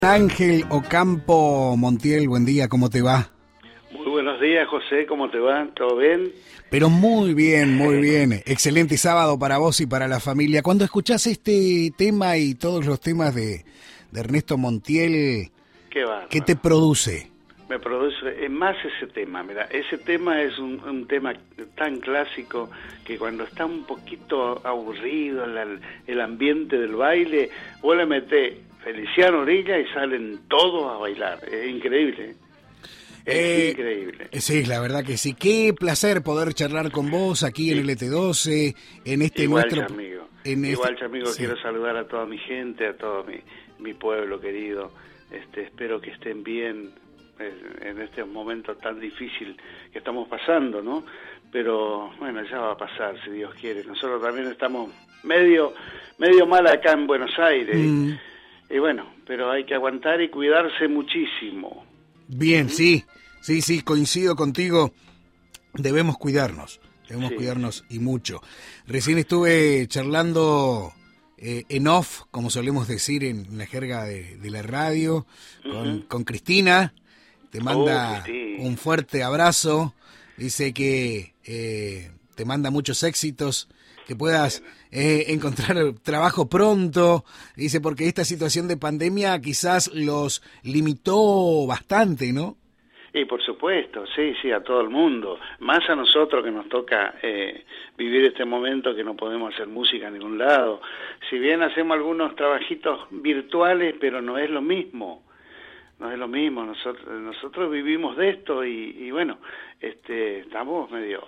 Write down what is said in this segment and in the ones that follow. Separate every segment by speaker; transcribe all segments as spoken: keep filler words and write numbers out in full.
Speaker 1: Ángel Ocampo Montiel, buen día, ¿cómo te va?
Speaker 2: Muy buenos días, José, ¿cómo te va? ¿Todo bien?
Speaker 1: Pero muy bien, muy bien. Excelente sábado para vos y para la familia. Cuando escuchás este tema y todos los temas de, de Ernesto Montiel,
Speaker 2: Qué bárbaro.
Speaker 1: ¿qué te produce?
Speaker 2: Me produce, es más ese tema, mira, ese tema es un, un tema tan clásico que cuando está un poquito aburrido el, el ambiente del baile, vos le metés Feliciano Orilla y salen todos a bailar, es increíble. Es
Speaker 1: eh,
Speaker 2: increíble.
Speaker 1: Sí, la verdad que sí. Qué placer poder charlar con vos aquí sí. en el E T doce, en este
Speaker 2: Igual,
Speaker 1: nuestro...
Speaker 2: Chamigo.
Speaker 1: En
Speaker 2: Igual,
Speaker 1: este...
Speaker 2: Chamigo, sí. Quiero saludar a toda mi gente, a todo mi, mi pueblo querido. Este, espero que estén bien en este momento tan difícil que estamos pasando, ¿no? Pero, bueno, ya va a pasar, si Dios quiere. Nosotros también estamos medio, medio mal acá en Buenos Aires. Mm. Y, y bueno, pero hay que aguantar y cuidarse muchísimo.
Speaker 1: Bien, ¿Mm? sí, sí, sí, coincido contigo. Debemos cuidarnos, debemos sí. cuidarnos y mucho. Recién estuve charlando eh, en off, como solemos decir en la jerga de, de la radio, uh-huh. con, con Cristina. Te manda oh, un fuerte abrazo, dice que eh, te manda muchos éxitos, que puedas eh, encontrar trabajo pronto, dice porque esta situación de pandemia quizás los limitó bastante, ¿no?
Speaker 2: Y por supuesto, sí, sí, a todo el mundo, más a nosotros que nos toca eh, vivir este momento que no podemos hacer música en ningún lado, si bien hacemos algunos trabajitos virtuales, pero no es lo mismo. No es lo mismo, nosotros nosotros vivimos de esto y, y bueno, este estamos medio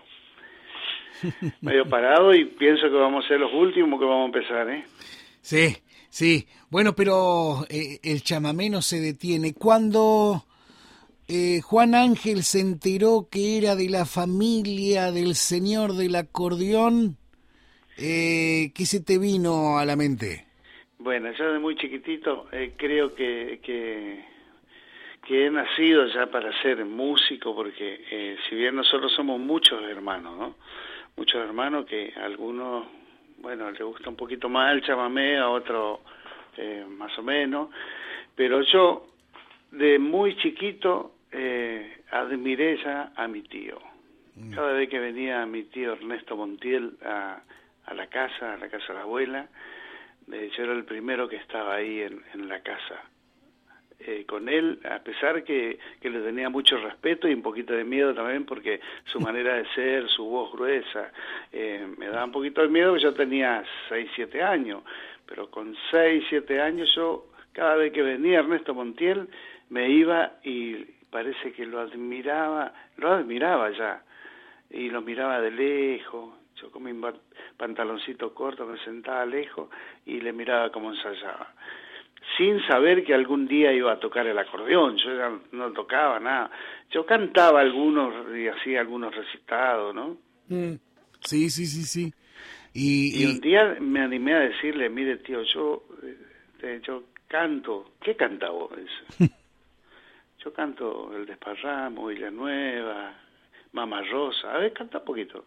Speaker 2: medio parados y pienso que vamos a ser los últimos que vamos a empezar, ¿eh?
Speaker 1: Sí, sí. Bueno, pero eh, el chamamé no se detiene. Cuando eh, Juan Ángel se enteró que era de la familia del señor del acordeón, eh, ¿qué se te vino a la mente?
Speaker 2: Bueno, yo de muy chiquitito eh, creo que... que que he nacido ya para ser músico, porque eh, si bien nosotros somos muchos hermanos, ¿no? Muchos hermanos que a algunos, bueno, les gusta un poquito más el chamamé, a otros eh, más o menos, pero yo de muy chiquito eh, admiré ya a mi tío. Cada vez que venía mi tío Ernesto Montiel a, a la casa, a la casa de la abuela, eh, yo era el primero que estaba ahí en, en la casa. Eh, con él, a pesar que, que le tenía mucho respeto y un poquito de miedo también, porque su manera de ser, su voz gruesa, eh, me daba un poquito de miedo, yo tenía seis, siete años, pero con seis, siete años yo, cada vez que venía Ernesto Montiel, me iba y parece que lo admiraba, lo admiraba ya, y lo miraba de lejos. Yo con mi pantaloncito corto me sentaba lejos y le miraba cómo ensayaba, sin saber que algún día iba a tocar el acordeón. Yo ya no tocaba nada. Yo cantaba algunos y hacía algunos recitados, ¿no?
Speaker 1: Mm. Sí, sí, sí, sí. Y,
Speaker 2: y, y un día me animé a decirle, mire tío, yo eh, yo canto. ¿Qué canta vos? Yo canto El Desparramo, Villanueva, Mamá Rosa. A ver, canta un poquito.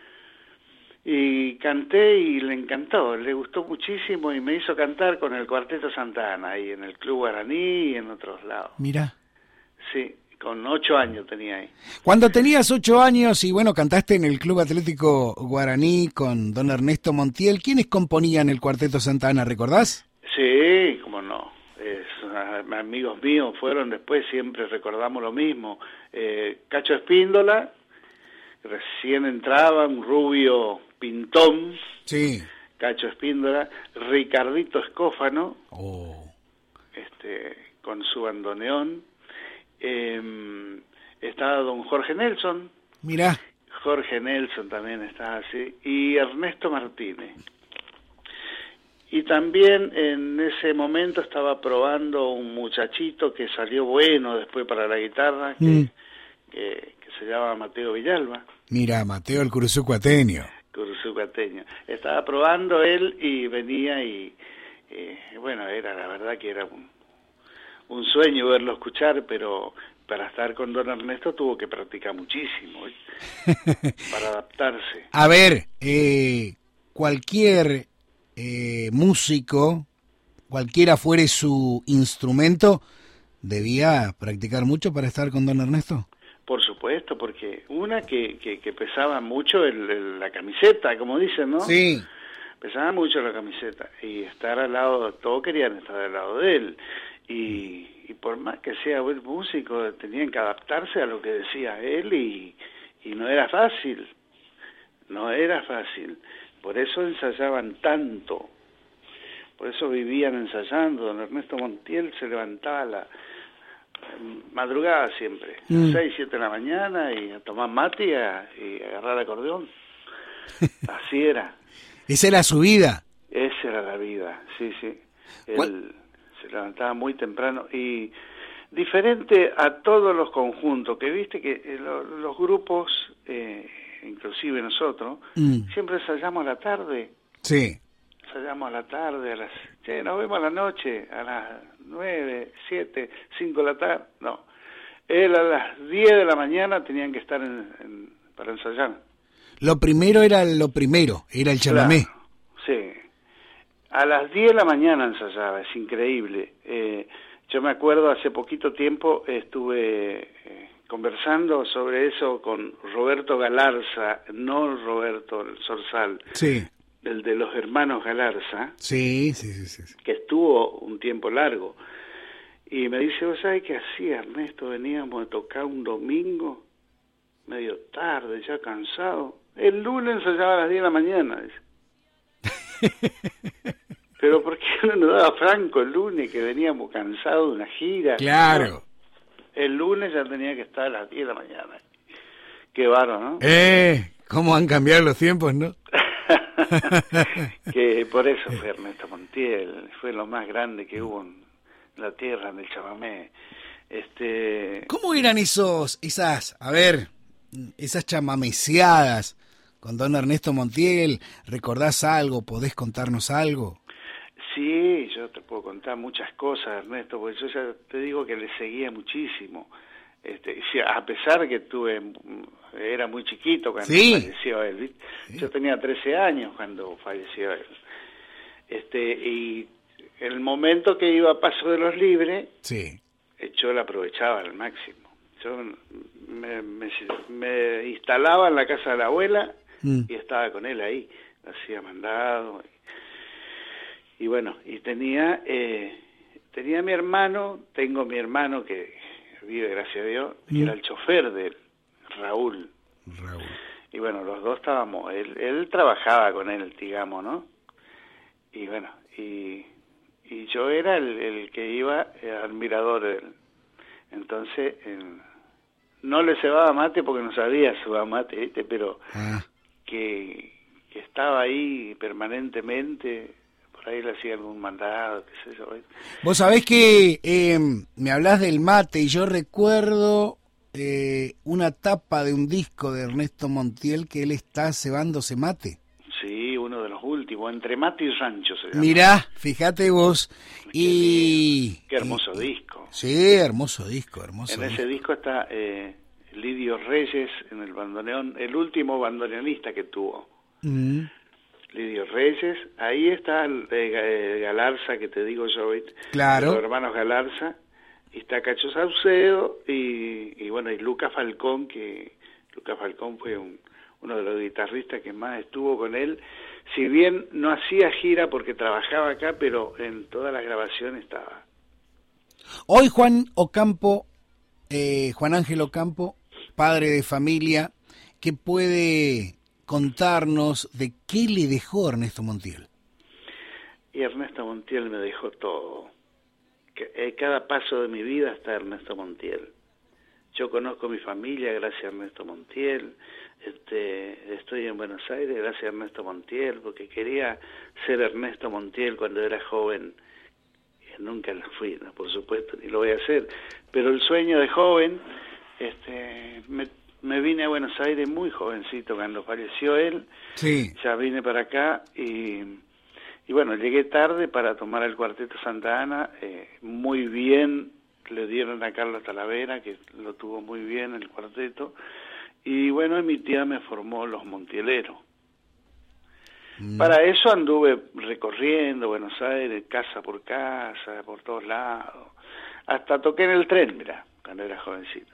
Speaker 2: Y canté y le encantó, le gustó muchísimo y me hizo cantar con el Cuarteto Santa Ana, ahí en el Club Guaraní y en otros lados.
Speaker 1: Mira.
Speaker 2: Sí, con ocho años tenía ahí.
Speaker 1: Cuando tenías ocho años y bueno, cantaste en el Club Atlético Guaraní con don Ernesto Montiel, ¿quiénes componían el Cuarteto Santa Ana, recordás?
Speaker 2: Sí, cómo no. Es, amigos míos fueron después, siempre recordamos lo mismo. Eh, Cacho Espíndola, recién entraba, un rubio pintón,
Speaker 1: sí.
Speaker 2: Cacho Espíndola, Ricardito Escófano,
Speaker 1: oh.
Speaker 2: este, con su bandoneón, eh, estaba don Jorge Nelson,
Speaker 1: mirá,
Speaker 2: Jorge Nelson también estaba así, y Ernesto Martínez. Y también en ese momento estaba probando un muchachito que salió bueno después para la guitarra, que, mm. que, que se llama Mateo Villalba.
Speaker 1: Mira, Mateo el curuzucuateño.
Speaker 2: Curuzucuateño. Estaba probando él y venía y, eh, bueno, era la verdad que era un, un sueño verlo escuchar, pero para estar con don Ernesto tuvo que practicar muchísimo, ¿eh? Para adaptarse.
Speaker 1: A ver, eh, cualquier eh, músico cualquiera fuere su instrumento, ¿debía practicar mucho para estar con don Ernesto?
Speaker 2: Por supuesto, porque una que, que, que pesaba mucho el, el, la camiseta, como dicen, ¿no?
Speaker 1: Sí.
Speaker 2: Pesaba mucho la camiseta, y estar al lado, todos querían estar al lado de él, y, y por más que sea buen músico, tenían que adaptarse a lo que decía él, y, y no era fácil, no era fácil, por eso ensayaban tanto, por eso vivían ensayando. Don Ernesto Montiel se levantaba a la madrugada siempre, mm. seis, siete de la mañana, y a tomar mate y a, y a agarrar acordeón, así era.
Speaker 1: ¿Esa era su vida?
Speaker 2: Esa era la vida, sí, sí. Él se levantaba muy temprano y diferente a todos los conjuntos, que viste que eh, lo, los grupos, eh, inclusive nosotros, mm. siempre ensayamos a la tarde.
Speaker 1: Sí.
Speaker 2: Ensayamos a la tarde, a las... Che, nos vemos a la noche, a las nueve, siete, cinco de la tarde. No. Él a las diez de la mañana tenían que estar en, en, para ensayar.
Speaker 1: Lo primero era lo primero, era el chamamé.
Speaker 2: Claro, sí. A las diez de la mañana ensayaba, es increíble. Eh, yo me acuerdo, hace poquito tiempo estuve eh, conversando sobre eso con Roberto Galarza, no Roberto Zorzal,
Speaker 1: sí.
Speaker 2: el de los hermanos Galarza,
Speaker 1: sí, sí, sí, sí, sí.
Speaker 2: que estuvo un tiempo largo. Y me dice, ¿vos sabés qué hacía, Ernesto? Veníamos a tocar un domingo, medio tarde, ya cansado. El lunes ensayaba a las diez de la mañana, dice. Pero ¿por qué no nos daba franco el lunes, que veníamos cansados de una gira?
Speaker 1: Claro.
Speaker 2: No, el lunes ya tenía que estar a las diez de la mañana. Qué bárbaro, ¿no?
Speaker 1: Eh, cómo han cambiado los tiempos, ¿no?
Speaker 2: Que por eso fue Ernesto Montiel, fue lo más grande que hubo en la tierra, en el chamamé. Este...
Speaker 1: ¿Cómo eran esos, esas, a ver, esas chamameceadas con don Ernesto Montiel? ¿Recordás algo? ¿Podés contarnos algo?
Speaker 2: Sí, yo te puedo contar muchas cosas, Ernesto, porque yo ya te digo que le seguía muchísimo. Este, a pesar de que tuve, era muy chiquito cuando ¿sí? falleció él. ¿Sí? Yo tenía trece años cuando falleció él. Este, y el momento que iba a Paso de los Libres,
Speaker 1: sí.
Speaker 2: yo lo aprovechaba al máximo. Yo me, me, me instalaba en la casa de la abuela mm. y estaba con él ahí. Hacía mandado. Y, y bueno, y tenía, eh, tenía mi hermano, tengo mi hermano que vive, gracias a Dios, que mm. era el chofer de él, Raúl.
Speaker 1: Raúl.
Speaker 2: Y bueno, los dos estábamos, él, él trabajaba con él, digamos, ¿no? Y bueno, y, y yo era el, el que iba al mirador de él. Entonces, eh, no le cebaba mate porque no sabía cebar mate, ¿viste? Pero ah. que, que estaba ahí permanentemente, por ahí le hacía algún mandado, qué sé yo.
Speaker 1: Vos sabés que eh, me hablás del mate y yo recuerdo eh, una tapa de un disco de Ernesto Montiel que él está cebándose mate.
Speaker 2: Sí, uno de los últimos, Entre Mate y Rancho se llama.
Speaker 1: Mirá, fíjate vos. Qué y
Speaker 2: Qué hermoso y, disco.
Speaker 1: Sí, hermoso disco, hermoso.
Speaker 2: En
Speaker 1: disco.
Speaker 2: ese disco está eh, Lidio Reyes en el bandoneón, el último bandoneonista que tuvo. Mm. Lidio Reyes, ahí está el, eh, Galarza, que te digo yo,
Speaker 1: claro.
Speaker 2: Los hermanos Galarza, y está Cacho Saucedo, y, y bueno, y Lucas Falcón, que Lucas Falcón fue un uno de los guitarristas que más estuvo con él, si bien no hacía gira porque trabajaba acá, pero en todas las grabaciones estaba.
Speaker 1: Hoy Juan Ocampo, eh, Juan Ángel Ocampo, padre de familia, ¿qué puede contarnos de qué le dejó Ernesto Montiel?
Speaker 2: Y Ernesto Montiel me dejó todo. En cada paso de mi vida está Ernesto Montiel. Yo conozco mi familia gracias a Ernesto Montiel. Este, estoy en Buenos Aires gracias a Ernesto Montiel, porque quería ser Ernesto Montiel cuando era joven. Nunca lo fui, ¿no? Por supuesto, ni lo voy a hacer. Pero el sueño de joven, este, me, me vine a Buenos Aires muy jovencito cuando falleció él.
Speaker 1: Sí.
Speaker 2: Ya vine para acá y, y bueno, llegué tarde para tomar el Cuarteto Santa Ana, eh, muy bien. Le dieron a Carlos Talavera, que lo tuvo muy bien el cuarteto, y bueno, mi tía me formó los Montieleros. Mm. Para eso anduve recorriendo Buenos Aires, casa por casa, por todos lados. Hasta toqué en el tren, mirá, cuando era jovencito.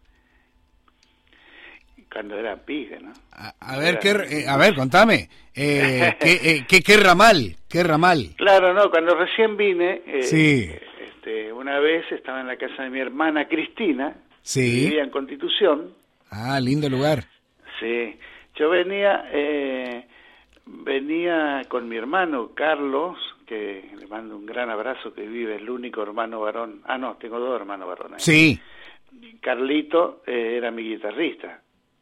Speaker 2: Cuando era pibe, ¿no?
Speaker 1: A, a ver, qué, eh, a ver, contame. Eh, ¿qué, eh, qué, ¿Qué ramal? ¿Qué ramal?
Speaker 2: Claro, no, cuando recién vine, eh,
Speaker 1: sí.
Speaker 2: este, una vez estaba en la casa de mi hermana Cristina,
Speaker 1: sí.
Speaker 2: vivía en Constitución.
Speaker 1: Ah, lindo lugar.
Speaker 2: Sí, yo venía, eh, venía con mi hermano Carlos, que le mando un gran abrazo, que vive, el único hermano varón. Ah, no, tengo dos hermanos varones.
Speaker 1: Sí.
Speaker 2: Carlito eh, era mi guitarrista.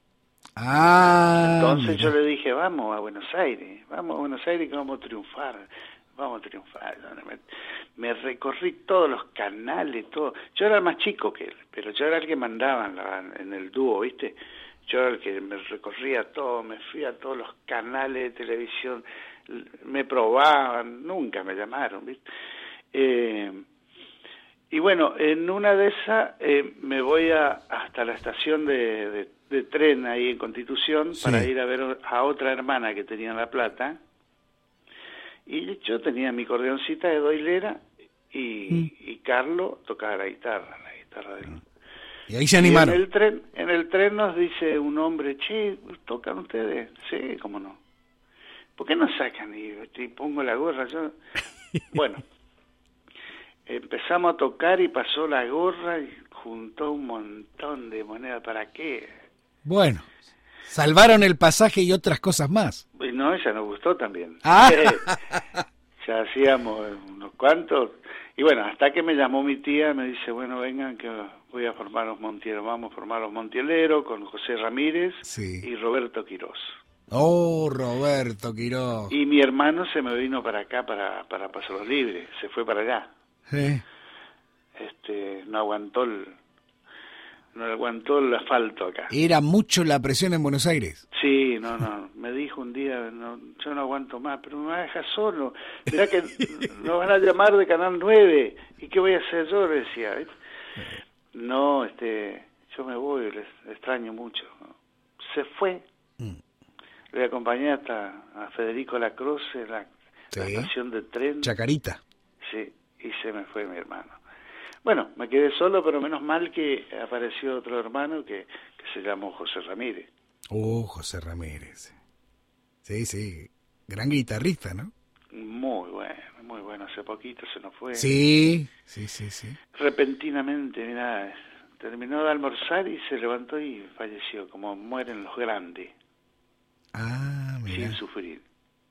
Speaker 1: Ah,
Speaker 2: entonces
Speaker 1: mira.
Speaker 2: yo le dije, vamos a Buenos Aires, vamos a Buenos Aires que vamos a triunfar, vamos a triunfar. Me, me recorrí todos los canales, todo. Yo era más chico que él, pero yo era el que mandaba en, la, en el dúo, ¿viste? Yo era el que me recorría todo, me fui a todos los canales de televisión, me probaban, nunca me llamaron, ¿viste? Eh, y bueno, en una de esas eh, me voy a, hasta la estación de, de, de tren ahí en Constitución, sí, para ir a ver a otra hermana que tenía en La Plata. Y yo tenía mi acordeoncita de doilera y, mm. y Carlos tocaba la guitarra, la guitarra de él.
Speaker 1: Y ahí se animaron.
Speaker 2: Y en el tren, en el tren nos dice un hombre, che, ¿tocan ustedes? Sí, cómo no. ¿Por qué no sacan? Y, y pongo la gorra yo. Bueno, empezamos a tocar y pasó la gorra y juntó un montón de monedas. ¿Para qué?
Speaker 1: Bueno, salvaron el pasaje y otras cosas más.
Speaker 2: Y no, ella nos gustó también.
Speaker 1: Ah.
Speaker 2: Eh, ya hacíamos unos cuantos. Y bueno, hasta que me llamó mi tía, me dice, bueno, vengan que voy a formar los Montieleros. Vamos a formar los Montieleros con José Ramírez, sí, y Roberto Quirós.
Speaker 1: Oh, Roberto Quirós.
Speaker 2: Y mi hermano se me vino para acá para, para Pasos Libres, se fue para allá.
Speaker 1: Sí.
Speaker 2: Este, no aguantó el, no aguantó el asfalto acá.
Speaker 1: ¿Era mucho la presión en Buenos Aires?
Speaker 2: Sí, no, no. Me dijo un día, no, yo no aguanto más, pero me va a dejar solo. Mirá que nos van a llamar de Canal nueve. ¿Y qué voy a hacer yo? Le decía. ¿Ves? No, este, yo me voy, les extraño mucho. Se fue. Mm. Le acompañé hasta a Federico Lacroce, la, sí, la estación de tren.
Speaker 1: Chacarita.
Speaker 2: Sí, y se me fue mi hermano. Bueno, me quedé solo, pero menos mal que apareció otro hermano que, que se llamó José Ramírez.
Speaker 1: Oh, José Ramírez. Sí, sí, gran guitarrista, ¿no?
Speaker 2: Muy bueno, muy bueno. Hace poquito se nos fue.
Speaker 1: Sí, sí, sí, sí.
Speaker 2: Repentinamente, mirá, terminó de almorzar y se levantó y falleció, como mueren los grandes.
Speaker 1: Ah, mira.
Speaker 2: Sin sufrir.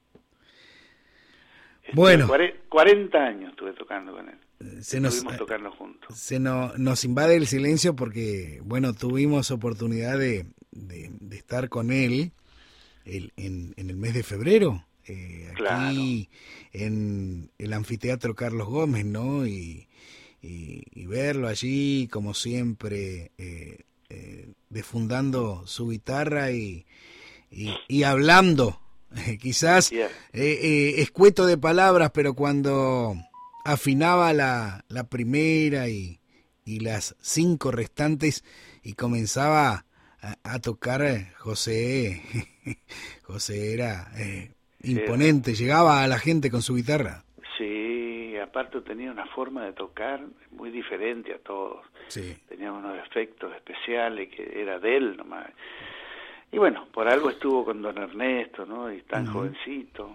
Speaker 1: Bueno.
Speaker 2: cuarenta años estuve tocando con él.
Speaker 1: Se nos,
Speaker 2: Estuvimos tocando juntos.
Speaker 1: Se no, nos invade el silencio porque, bueno, tuvimos oportunidad de, de, de estar con él el, en, en el mes de febrero, eh, aquí
Speaker 2: claro,
Speaker 1: en el anfiteatro Carlos Gómez, ¿no? Y, y, y verlo allí, como siempre, eh, eh, defundando su guitarra y, y, y hablando, eh, quizás yeah. eh, eh, escueto de palabras, pero cuando afinaba la, la primera y, y las cinco restantes y comenzaba a, a tocar, José, José era eh, imponente, sí, llegaba a la gente con su guitarra.
Speaker 2: Sí, aparte tenía una forma de tocar muy diferente a todos.
Speaker 1: Sí.
Speaker 2: Tenía unos efectos especiales que era de él nomás. Y bueno, por algo estuvo con don Ernesto, ¿no? Y tan uh-huh. jovencito.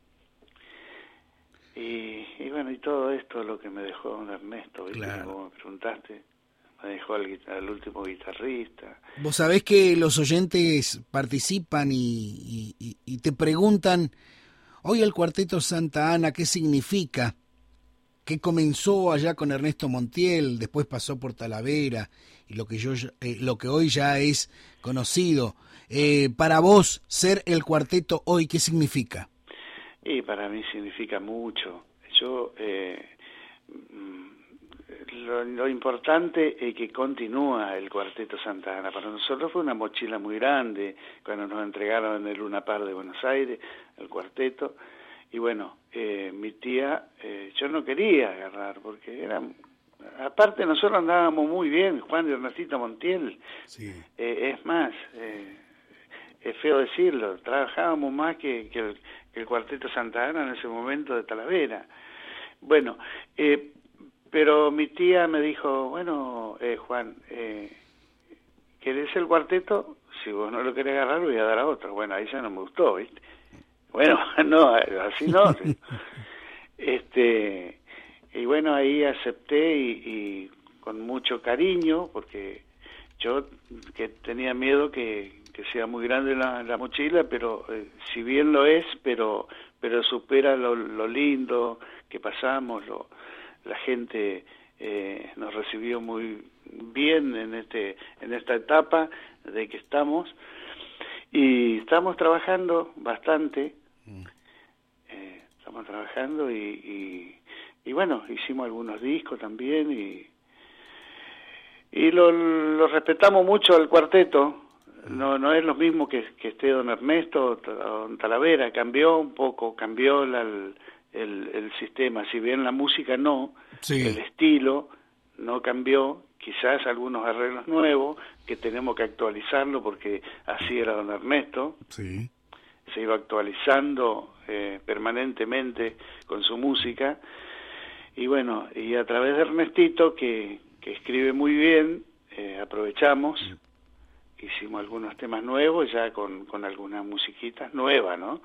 Speaker 2: Y, y bueno, y todo esto es lo que me dejó don Ernesto, ¿viste? Claro. Como me preguntaste, me dejó al, al último guitarrista.
Speaker 1: Vos sabés que los oyentes participan y, y, y te preguntan, hoy el Cuarteto Santa Ana, ¿qué significa? ¿Qué comenzó allá con Ernesto Montiel, después pasó por Talavera, y lo que, yo, eh, lo que hoy ya es conocido? Eh, para vos, ser el cuarteto hoy, ¿qué significa?
Speaker 2: Y para mí significa mucho. Yo, eh, lo, lo importante es que continúa el Cuarteto Santa Ana. Para nosotros fue una mochila muy grande cuando nos entregaron en el Luna Par de Buenos Aires, el cuarteto. Y bueno, eh, mi tía, eh, yo no quería agarrar, porque era... Aparte nosotros andábamos muy bien, Juan y Ernestito Montiel.
Speaker 1: Sí.
Speaker 2: Eh, es más... Eh, es feo decirlo, trabajábamos más que, que, el, que el Cuarteto Santa Ana en ese momento de Talavera. Bueno, eh, pero mi tía me dijo, bueno, eh, Juan, eh, ¿querés el cuarteto? Si vos no lo querés agarrar, voy a dar a otro. Bueno, ahí ya no me gustó, ¿viste? Bueno, no, así no. este Y bueno, ahí acepté y, y con mucho cariño, porque yo que tenía miedo que, que sea muy grande la, la mochila, pero eh, si bien lo es, pero pero supera lo, lo lindo que pasamos, lo, la gente eh, nos recibió muy bien en este en esta etapa de que estamos, y estamos trabajando bastante, eh, estamos trabajando y, y, y bueno, hicimos algunos discos también, y y lo, lo respetamos mucho al cuarteto. No no es lo mismo que, que esté don Ernesto o don Talavera, cambió un poco, cambió la, el, el, el sistema, si bien la música no, sí. El estilo no cambió, quizás algunos arreglos nuevos que tenemos que actualizarlo porque así era don Ernesto,
Speaker 1: sí.
Speaker 2: Se iba actualizando eh, permanentemente con su música, y bueno, y a través de Ernestito, que, que escribe muy bien, eh, aprovechamos, sí. Hicimos algunos temas nuevos, ya con, con algunas musiquitas nuevas, ¿no?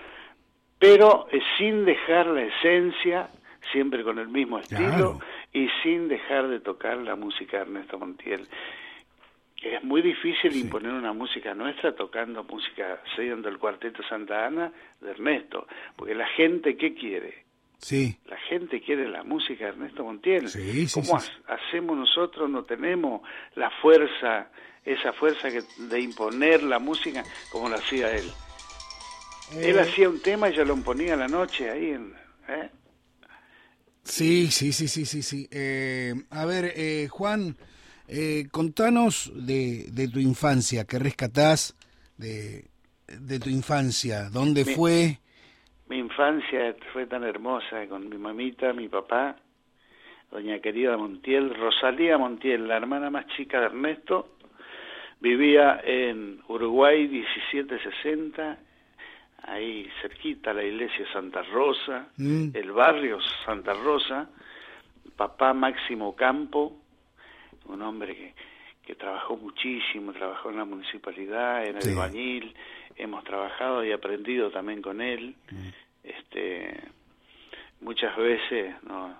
Speaker 2: Pero eh, sin dejar la esencia, siempre con el mismo estilo, claro. Y sin dejar de tocar la música de Ernesto Montiel. Es muy difícil sí. imponer una música nuestra tocando música, siendo el Cuarteto Santa Ana de Ernesto, porque la gente, ¿qué quiere?
Speaker 1: Sí.
Speaker 2: La gente quiere la música de Ernesto Montiel.
Speaker 1: Sí, sí,
Speaker 2: ¿Cómo
Speaker 1: sí, sí.
Speaker 2: hacemos nosotros? No tenemos la fuerza, esa fuerza que, de imponer la música como lo hacía él. Eh... Él hacía un tema y yo lo imponía a la noche ahí. En, ¿eh?
Speaker 1: Sí, sí, sí, sí, sí, sí. Eh, a ver, eh, Juan, eh, contanos de, de tu infancia, ¿qué rescatás de, de tu infancia? ¿Dónde
Speaker 2: mi,
Speaker 1: fue?
Speaker 2: Mi infancia fue tan hermosa, con mi mamita, mi papá, doña querida Montiel, Rosalía Montiel, la hermana más chica de Ernesto, vivía en Uruguay diecisiete sesenta, ahí cerquita la iglesia Santa Rosa, mm. el barrio Santa Rosa. Papá Máximo Campo, un hombre que, que trabajó muchísimo, trabajó en la municipalidad, en el sí. albañil, hemos trabajado y aprendido también con él. Mm. Este, muchas veces no,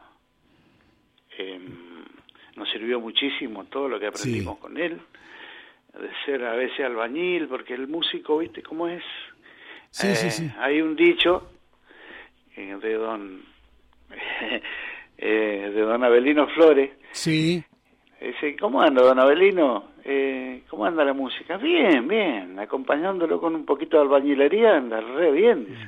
Speaker 2: eh, nos sirvió muchísimo todo lo que aprendimos sí. con él, de ser a veces albañil, porque el músico, ¿viste cómo es?
Speaker 1: Sí, eh, sí, sí.
Speaker 2: Hay un dicho eh, de don eh, de don Abelino Flores.
Speaker 1: Sí.
Speaker 2: Dice, ¿cómo anda don Abelino? Eh, ¿Cómo anda la música? Bien, bien. Acompañándolo con un poquito de albañilería, anda re bien. Dice.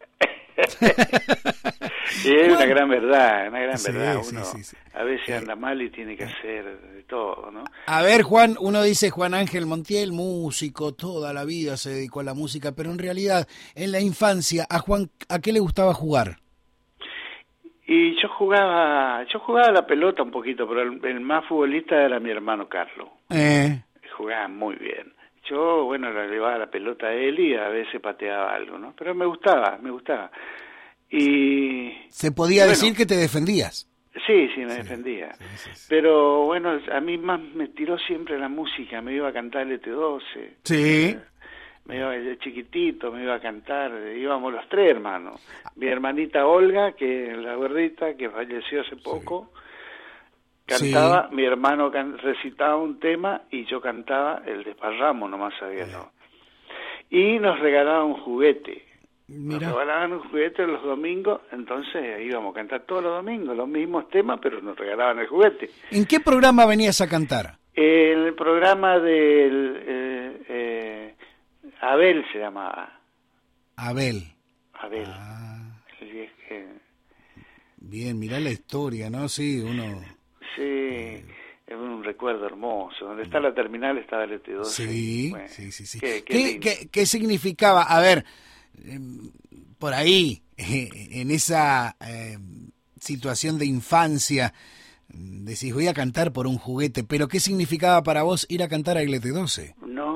Speaker 2: Y es bueno, una gran verdad, una gran
Speaker 1: sí,
Speaker 2: verdad.
Speaker 1: Sí,
Speaker 2: uno
Speaker 1: sí, sí.
Speaker 2: a veces anda mal y tiene que hacer de todo, ¿no?
Speaker 1: A ver, Juan, uno dice Juan Ángel Montiel, músico, toda la vida se dedicó a la música, pero en realidad, en la infancia, ¿a Juan a qué le gustaba jugar?
Speaker 2: Y yo jugaba, yo jugaba a la pelota un poquito, pero el, el más futbolista era mi hermano Carlos.
Speaker 1: Eh.
Speaker 2: Jugaba muy bien. Yo, bueno, le llevaba la pelota a él y a veces pateaba algo, ¿no? Pero me gustaba, me gustaba. Y
Speaker 1: se podía bueno, decir que te defendías.
Speaker 2: Sí, sí, me sí, defendía.
Speaker 1: Sí, sí, sí.
Speaker 2: Pero bueno, a mí más me tiró siempre la música, me iba a cantar el E T doce.
Speaker 1: Sí.
Speaker 2: Me iba de chiquitito, me iba a cantar, íbamos los tres hermanos. Mi hermanita Olga, que es la gordita, que falleció hace poco, sí. cantaba, sí. mi hermano can, recitaba un tema y yo cantaba el desparramo, nomás sabía, sí. ¿no? Y nos regalaban un juguete. Mira. Nos regalaban un juguete los domingos, entonces íbamos a cantar todos los domingos, los mismos temas, pero nos regalaban el juguete.
Speaker 1: ¿En qué programa venías a cantar?
Speaker 2: En el programa del... Eh, eh, Abel se llamaba.
Speaker 1: Abel.
Speaker 2: Abel.
Speaker 1: Ah.
Speaker 2: Sí, es que...
Speaker 1: Bien, mirá la historia, ¿no? Sí, uno...
Speaker 2: Sí, eh... es un recuerdo hermoso. Donde está la terminal está el E T doce.
Speaker 1: Sí,
Speaker 2: bueno,
Speaker 1: sí, sí. sí.
Speaker 2: ¿Qué,
Speaker 1: qué,
Speaker 2: qué,
Speaker 1: qué, ¿Qué significaba? A ver, eh, por ahí, eh, en esa eh, situación de infancia, decís, voy a cantar por un juguete, pero ¿qué significaba para vos ir a cantar a E T doce?
Speaker 2: No, era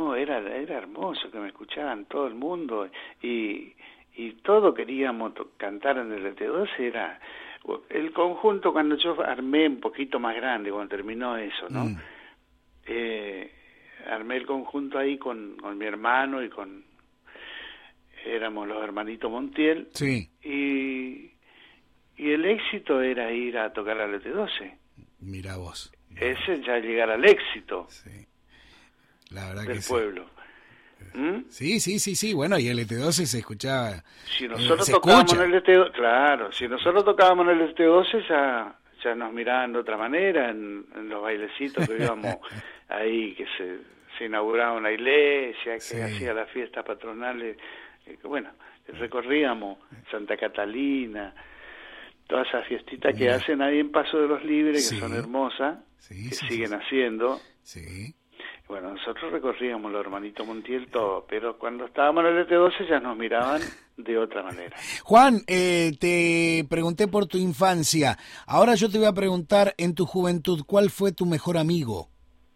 Speaker 2: era hermoso que me escuchaban todo el mundo y, y todo queríamos cantar en el E T doce. Era el conjunto, cuando yo armé un poquito más grande, cuando terminó eso, ¿no? Mm. Eh, armé el conjunto ahí con, con mi hermano y con... éramos los hermanitos Montiel.
Speaker 1: Sí.
Speaker 2: Y, y el éxito era ir a tocar al E T doce.
Speaker 1: Mirá vos.
Speaker 2: Ese ya llegar al éxito.
Speaker 1: Sí. La verdad
Speaker 2: del
Speaker 1: que
Speaker 2: pueblo.
Speaker 1: Sí.
Speaker 2: ¿Mm?
Speaker 1: sí, sí, sí, sí. Bueno, y el E T doce se escuchaba.
Speaker 2: Si nosotros
Speaker 1: eh,
Speaker 2: tocábamos
Speaker 1: escucha.
Speaker 2: en el E T doce, claro, si nosotros tocábamos en el E T doce ya, ya nos miraban de otra manera en, en los bailecitos que íbamos ahí, que se, se inauguraba una iglesia, que
Speaker 1: Sí.
Speaker 2: hacía las fiestas patronales, eh, que bueno, recorríamos Santa Catalina, todas esas fiestitas Mira. que hacen ahí en Paso de los Libres, que sí. son hermosas, sí, que sí, siguen sí, haciendo.
Speaker 1: Sí.
Speaker 2: Bueno, nosotros recorríamos los hermanitos Montiel todo, pero cuando estábamos en el E T doce ya nos miraban de otra manera.
Speaker 1: Juan, eh, te pregunté por tu infancia. Ahora yo te voy a preguntar, en tu juventud, ¿cuál fue tu mejor amigo?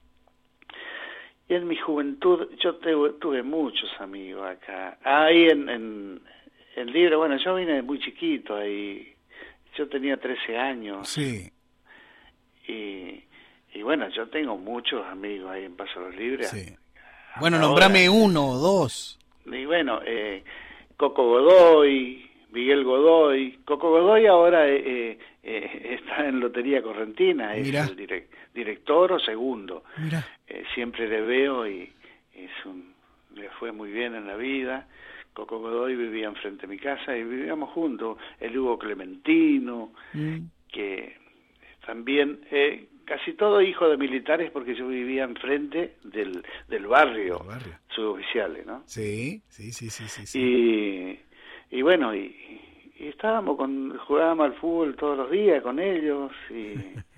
Speaker 2: Y en mi juventud yo te, tuve muchos amigos acá. Ahí en, en, en Libre, bueno, yo vine muy chiquito ahí. Yo tenía trece años.
Speaker 1: Sí.
Speaker 2: Y... Y bueno, yo tengo muchos amigos ahí en Paso de los Libres.
Speaker 1: Sí. Bueno, nombrame uno o dos.
Speaker 2: Y bueno, eh, Coco Godoy, Miguel Godoy. Coco Godoy ahora eh, eh, está en Lotería Correntina, es
Speaker 1: Mirá.
Speaker 2: el direct, director o segundo.
Speaker 1: Mirá.
Speaker 2: Eh, siempre le veo y es un, le fue muy bien en la vida. Coco Godoy vivía enfrente de mi casa y vivíamos juntos. El Hugo Clementino, mm. que también... Eh, casi todo hijo de militares porque yo vivía enfrente del, del barrio, barrio. suboficiales, ¿no?
Speaker 1: Sí, sí, sí, sí, sí. sí.
Speaker 2: Y, y bueno, y, y estábamos con, jugábamos al fútbol todos los días con ellos y,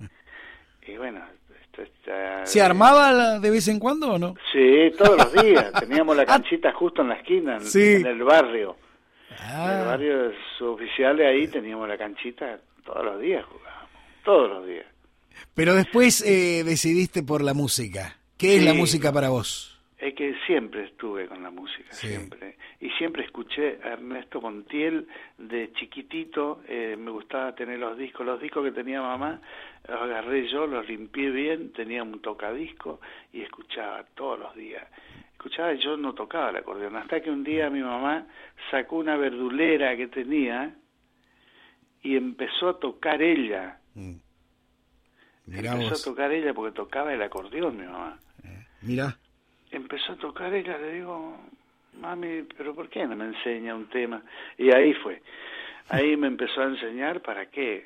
Speaker 2: y bueno... Esto está,
Speaker 1: ¿Se armaba de vez en cuando o no?
Speaker 2: Sí, todos los días. Teníamos la canchita justo en la esquina, en,
Speaker 1: sí.
Speaker 2: en el barrio.
Speaker 1: Ah.
Speaker 2: En el barrio suboficiales ahí teníamos la canchita todos los días, jugábamos, todos los días.
Speaker 1: Pero después eh, decidiste por la música. ¿Qué es sí, la música para vos?
Speaker 2: Es que siempre estuve con la música,
Speaker 1: sí.
Speaker 2: siempre. Y siempre escuché a Ernesto Montiel de chiquitito. Eh, me gustaba tener los discos. Los discos que tenía mamá, los agarré yo, los limpié bien, tenía un tocadisco y escuchaba todos los días. Escuchaba y yo no tocaba el acordeón. Hasta que un día mi mamá sacó una verdulera que tenía y empezó a tocar ella. Mm.
Speaker 1: Mirá
Speaker 2: empezó
Speaker 1: vos.
Speaker 2: a tocar ella porque tocaba el acordeón mi mamá.
Speaker 1: Eh, mirá.
Speaker 2: Empezó a tocar ella, le digo, mami, ¿pero por qué no me enseña un tema? Y ahí fue. Ahí me empezó a enseñar para qué.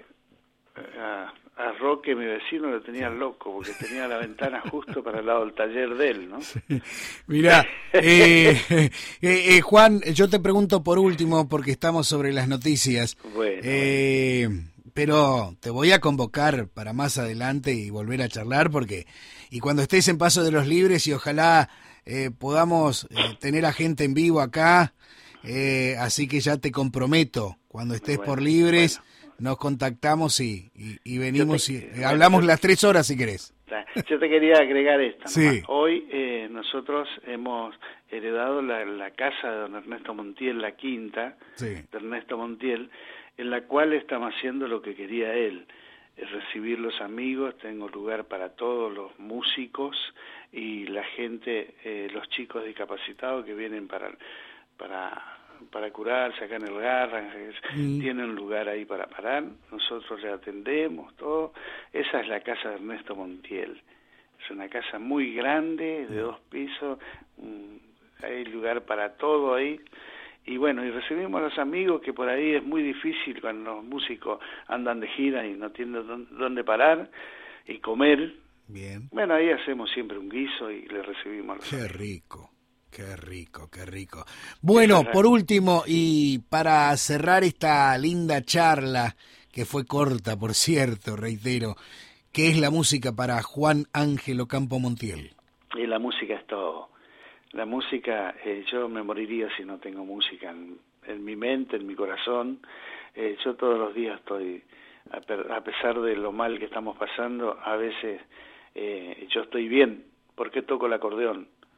Speaker 2: A, a Roque, mi vecino, lo tenía loco porque tenía la ventana justo para el lado del taller de él, ¿no?
Speaker 1: Sí. Mirá, eh, eh, eh, Juan, yo te pregunto por último porque estamos sobre las noticias.
Speaker 2: Bueno.
Speaker 1: Eh, pero te voy a convocar para más adelante y volver a charlar porque y cuando estés en Paso de los Libres y ojalá eh, podamos eh, tener a gente en vivo acá, eh, así que ya te comprometo, cuando estés
Speaker 2: bueno,
Speaker 1: por Libres
Speaker 2: bueno.
Speaker 1: nos contactamos y, y, y venimos te, y
Speaker 2: bueno,
Speaker 1: hablamos
Speaker 2: yo,
Speaker 1: las tres horas si querés.
Speaker 2: Yo te quería agregar esto.
Speaker 1: Sí.
Speaker 2: Hoy eh, nosotros hemos heredado la, la casa de don Ernesto Montiel, la quinta
Speaker 1: sí.
Speaker 2: de Ernesto Montiel, en la cual estamos haciendo lo que quería él, es recibir los amigos, tengo lugar para todos los músicos y la gente, eh, los chicos discapacitados que vienen para para para curarse acá en el Garra, mm. tienen lugar ahí para parar, nosotros le atendemos, todo. Esa es la casa de Ernesto Montiel, es una casa muy grande, de dos pisos, um, hay lugar para todo ahí. Y bueno, y recibimos a los amigos, que por ahí es muy difícil cuando los músicos andan de gira y no tienen dónde parar y comer.
Speaker 1: Bien.
Speaker 2: Bueno, ahí hacemos siempre un guiso y le recibimos a los
Speaker 1: Qué
Speaker 2: amigos.
Speaker 1: rico, qué rico, qué rico. Bueno, por último, y para cerrar esta linda charla, que fue corta, por cierto, reitero, ¿qué es la música para Juan Ángel Ocampo Montiel?
Speaker 2: Y la música es todo. La música, eh, yo me moriría si no tengo música en, en mi mente, en mi corazón. Eh, yo todos los días estoy, a, per, a pesar de lo mal que estamos pasando, a veces eh, yo estoy bien. ¿Por qué toco el acordeón?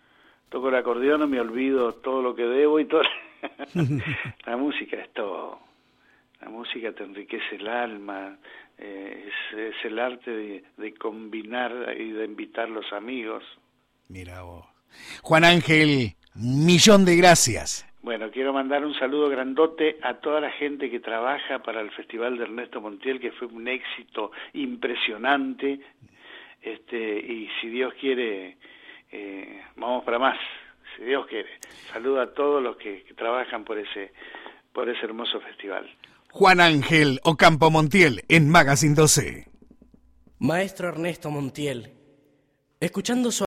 Speaker 2: toco el acordeón, me olvido todo lo que debo y todo. La música es todo. La música te enriquece el alma, eh, es, es el arte de, de combinar y de invitar los amigos.
Speaker 1: Mira vos. Juan Ángel, millón de gracias.
Speaker 2: Bueno, quiero mandar un saludo grandote a toda la gente que trabaja para el Festival de Ernesto Montiel, que fue un éxito impresionante, este, y si Dios quiere, eh, vamos para más, si Dios quiere. Saludo a todos los que, que trabajan por ese, por ese hermoso festival.
Speaker 1: Juan Ángel Ocampo Montiel en Magazine doce.
Speaker 3: Maestro Ernesto Montiel, escuchando su